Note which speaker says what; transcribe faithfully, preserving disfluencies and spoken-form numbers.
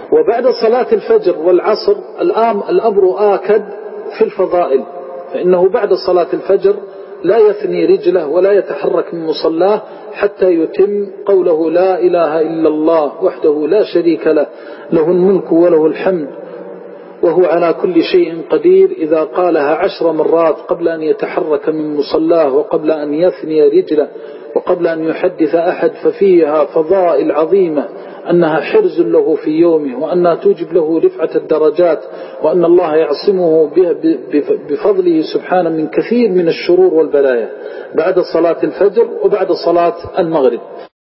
Speaker 1: وبعد صلاة الفجر والعصر الآن الأمر آكد في الفضائل، فإنه بعد صلاة الفجر لا يثني رجله ولا يتحرك من مصلاه حتى يتم قوله لا إله إلا الله وحده لا شريك له، له الملك وله الحمد وهو على كل شيء قدير، إذا قالها عشر مرات قبل أن يتحرك من مصلاه وقبل أن يثني رجله وقبل أن يحدث أحد، ففيها فضائل عظيمة، أنها حرز له في يومه، وأنها توجب له رفعة الدرجات، وأن الله يعصمه بفضله سبحانه من كثير من الشرور والبلايا بعد صلاة الفجر وبعد صلاة المغرب.